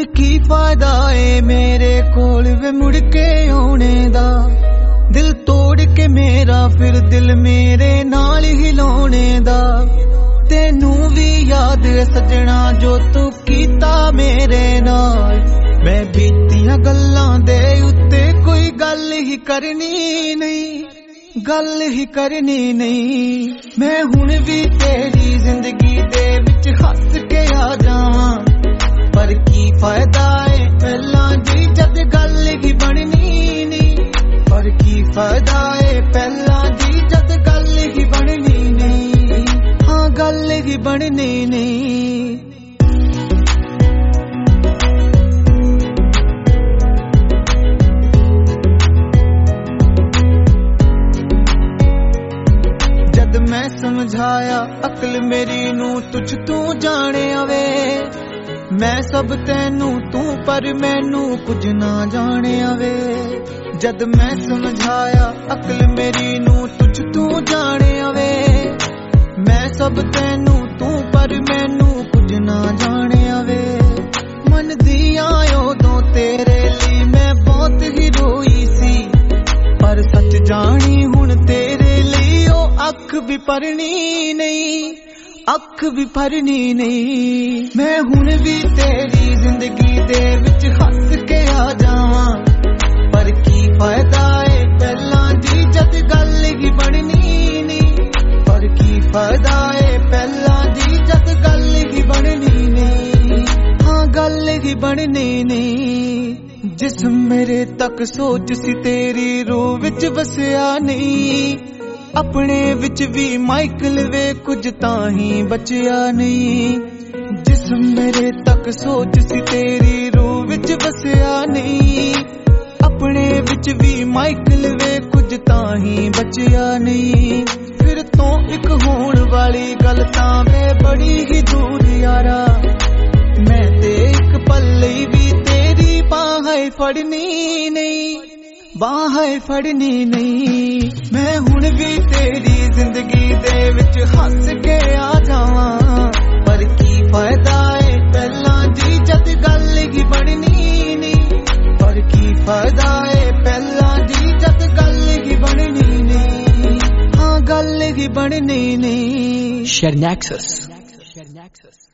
की फायदा है मेरे कोल वे मुड़ के आने दा। दिल तोड़ के मेरा फिर दिल मेरे नाल हिलाने दा। तेनू भी याद है सजना जो तू कीता मेरे नाल। मैं बीतियां गल्लां दे उत्ते कोई गल ही करनी नहीं, गल ही करनी नहीं। मैं हुण भी तेरी जिंदगी दे विच हस के आ जावां, पर की फायदा है पहलां दी जद गल ही बननी नहीं। पर की फायदा है पहलां दी जद गल ही बननी नहीं। हाँ गल ही बननी नहीं। जद मैं समझाया अकल मेरी नू तुझ तू जाने आवे। मैं सब तैनू तू पर मैनू कुछ ना जाने आवे। जद मैं समझाया अकल मेरी नू तुझ तू जाने आवे। मैं सब तैनू तू पर मैनू कुछ ना जाने आवे। मन दिया उदों तेरे लिए मैं बहुत ही रोई सी, पर सच जानी हुण तेरे लिए ओ अख भी भरनी नहीं, अख भी भरनी नहीं। मैं हुण भी तेरी जिंदगी दे विच हस के आ जावां, पर की फायदा है पहलां दी जद गल ही बननी नहीं। पर की फायदा है पहलां दी जद गल ही बननी नहीं। हाँ गल ही बननी नहीं। जिस्म मेरे तक सोच सी तेरी रूह विच वसिया नहीं। अपने विच भी माइकल वे कुछ ताही बचिया नहीं। जिस्म मेरे तक सोच सी तेरी रूह विच वसिया नहीं। अपने विच भी माइकल वे कुछ ताही बचिया नहीं। फिर तो एक होण वाली गल तां वे बड़ी ही दूर यारा। मैं ते एक पल भी तेरी बाहें फड़नी नहीं, बाहें फड़नी नहीं। मैं हुण भी तेरी जिंदगी दे विच हस के आ जावां, पर की फायदा है पहलां दी जद गल ही बननी नहीं। पर की फायदा है पहलां दी जद गल ही बननी नहीं। हाँ गल ही बननी नहीं। Share Nexus.